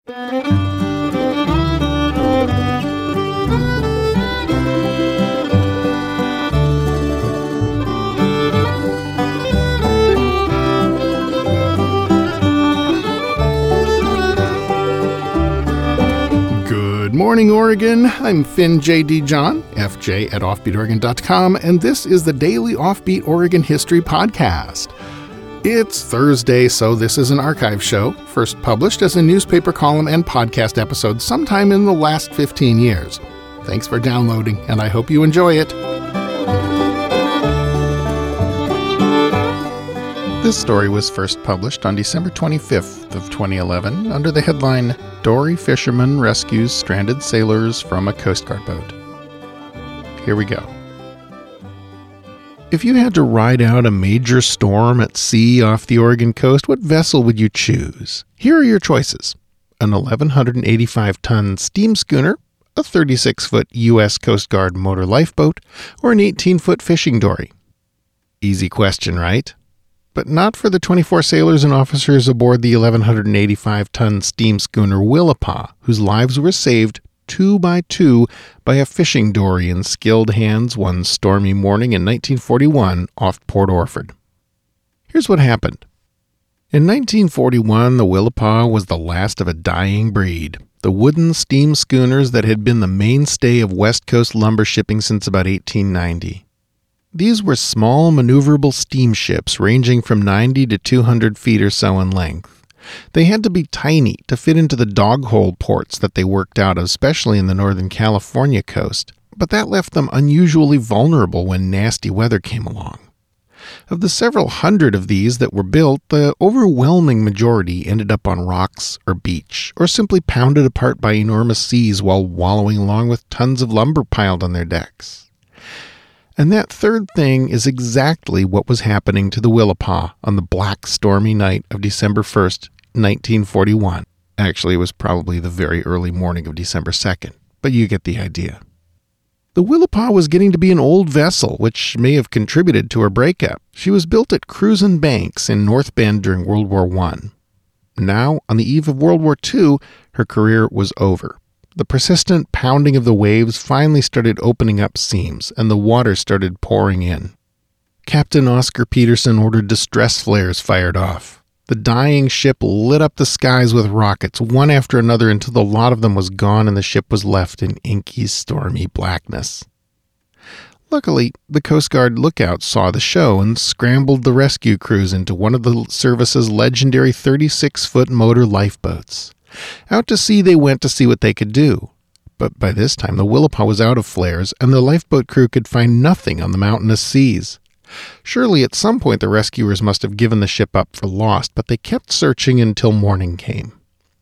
Good morning, Oregon. I'm Finn J.D. John, FJ at OffbeatOregon.com, and this is the Daily Offbeat Oregon History Podcast. It's Thursday, so this is an archive show, first published as a newspaper column and podcast episode sometime in the last 15 years. Thanks for downloading, and I hope you enjoy it. This story was first published on December 25th of 2011 under the headline, Dory Fisherman Rescues Stranded Sailors from a Coast Guard Boat. Here we go. If you had to ride out a major storm at sea off the Oregon coast, what vessel would you choose? Here are your choices. An 1,185-ton steam schooner, a 36-foot U.S. Coast Guard motor lifeboat, or an 18-foot fishing dory. Easy question, right? But not for the 24 sailors and officers aboard the 1,185-ton steam schooner Willapa, whose lives were saved 2 by 2 by a fishing dory in skilled hands one stormy morning in 1941 off Port Orford. Here's what happened. In 1941, the Willapa was the last of a dying breed, the wooden steam schooners that had been the mainstay of West Coast lumber shipping since about 1890. These were small, maneuverable steamships ranging from 90 to 200 feet or so in length. They had to be tiny to fit into the dog-hole ports that they worked out of, especially in the Northern California coast, but that left them unusually vulnerable when nasty weather came along. Of the several hundred of these that were built, the overwhelming majority ended up on rocks or beach, or simply pounded apart by enormous seas while wallowing along with tons of lumber piled on their decks. And that third thing is exactly what was happening to the Willapa on the black, stormy night of December 1st, 1941. Actually, it was probably the very early morning of December 2nd, but you get the idea. The Willapa was getting to be an old vessel, which may have contributed to her breakup. She was built at Cruzan Banks in North Bend during World War I. Now, on the eve of World War II, her career was over. The persistent pounding of the waves finally started opening up seams, and the water started pouring in. Captain Oscar Peterson ordered distress flares fired off. The dying ship lit up the skies with rockets, one after another, until the lot of them was gone and the ship was left in inky, stormy blackness. Luckily, the Coast Guard lookout saw the show and scrambled the rescue crews into one of the service's legendary 36-foot motor lifeboats. Out to sea they went to see what they could do. But by this time the Willapa was out of flares, and the lifeboat crew could find nothing on the mountainous seas. Surely at some point the rescuers must have given the ship up for lost, but they kept searching until morning came.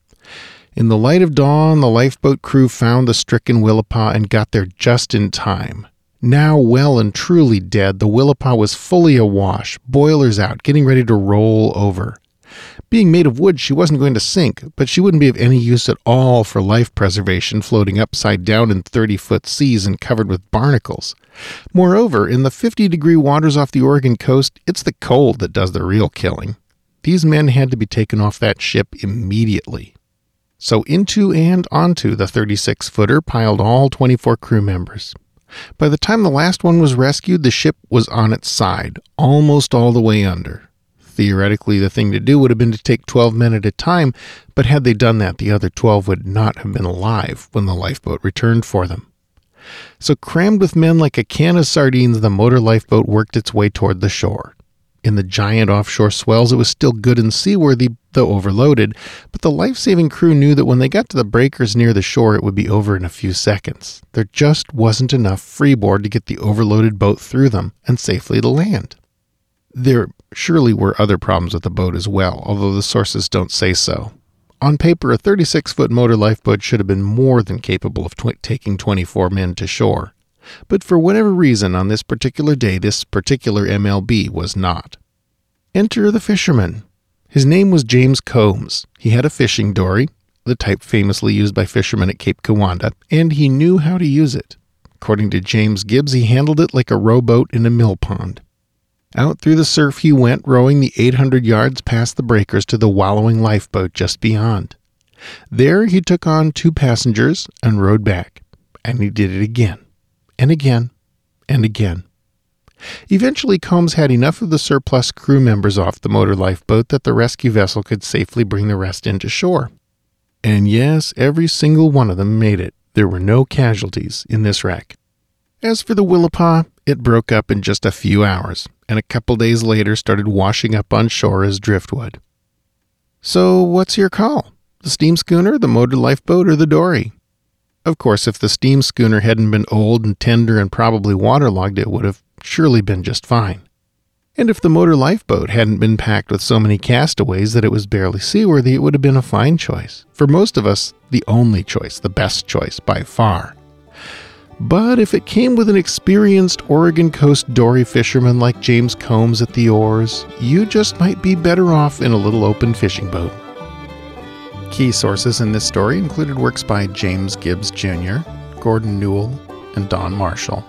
In the light of dawn, the lifeboat crew found the stricken Willapa and got there just in time. Now well and truly dead, the Willapa was fully awash, boilers out, getting ready to roll over. Being made of wood, she wasn't going to sink, but she wouldn't be of any use at all for life preservation, floating upside down in 30-foot seas and covered with barnacles. Moreover, in the 50-degree waters off the Oregon coast, it's the cold that does the real killing. These men had to be taken off that ship immediately. So into and onto the 36-footer piled all 24 crew members. By the time the last one was rescued, the ship was on its side, almost all the way under. Theoretically, the thing to do would have been to take 12 men at a time, but had they done that, the other 12 would not have been alive when the lifeboat returned for them. So crammed with men like a can of sardines, the motor lifeboat worked its way toward the shore. In the giant offshore swells, it was still good and seaworthy, though overloaded, but the life-saving crew knew that when they got to the breakers near the shore, it would be over in a few seconds. There just wasn't enough freeboard to get the overloaded boat through them and safely to land. There surely were other problems with the boat as well, although the sources don't say so. On paper, a 36-foot motor lifeboat should have been more than capable of taking 24 men to shore. But for whatever reason, on this particular day, this particular MLB was not. Enter the fisherman. His name was James Combs. He had a fishing dory, the type famously used by fishermen at Cape Kiwanda, and he knew how to use it. According to James Gibbs, he handled it like a rowboat in a mill pond. Out through the surf he went, rowing the 800 yards past the breakers to the wallowing lifeboat just beyond. There he took on 2 passengers and rowed back, and he did it again, and again, and again. Eventually, Combs had enough of the surplus crew members off the motor lifeboat that the rescue vessel could safely bring the rest into shore. And yes, every single one of them made it. There were no casualties in this wreck. As for the Willapa, it broke up in just a few hours, and a couple days later started washing up on shore as driftwood. So what's your call? The steam schooner, the motor lifeboat, or the dory? Of course, if the steam schooner hadn't been old and tender and probably waterlogged, it would have surely been just fine. And if the motor lifeboat hadn't been packed with so many castaways that it was barely seaworthy, it would have been a fine choice. For most of us, the only choice, the best choice by far. But if it came with an experienced Oregon coast dory fisherman like James Combs at the oars, you just might be better off in a little open fishing boat. Key sources in this story included works by James Gibbs Jr., Gordon Newell, and Don Marshall.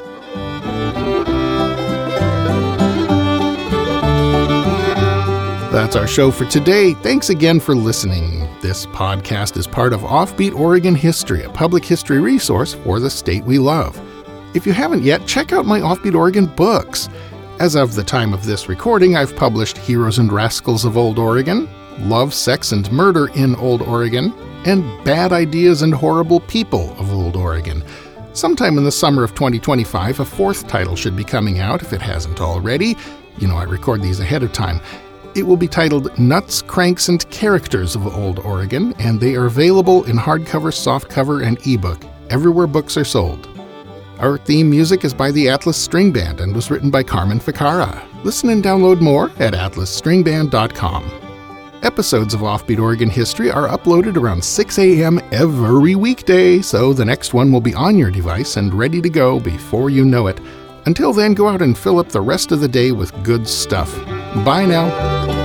That's our show for today. Thanks again for listening. This podcast is part of Offbeat Oregon History, a public history resource for the state we love. If you haven't yet, check out my Offbeat Oregon books. As of the time of this recording, I've published Heroes and Rascals of Old Oregon, Love, Sex, and Murder in Old Oregon, and Bad Ideas and Horrible People of Old Oregon. Sometime in the summer of 2025, a 4th title should be coming out if it hasn't already. You know, I record these ahead of time. It will be titled Nuts, Cranks, and Characters of Old Oregon, and they are available in hardcover, softcover, and ebook, everywhere books are sold. Our theme music is by the Atlas String Band and was written by Carmen Ficarra. Listen and download more at atlasstringband.com. Episodes of Offbeat Oregon History are uploaded around 6 a.m. every weekday, so the next one will be on your device and ready to go before you know it. Until then, go out and fill up the rest of the day with good stuff. Bye now.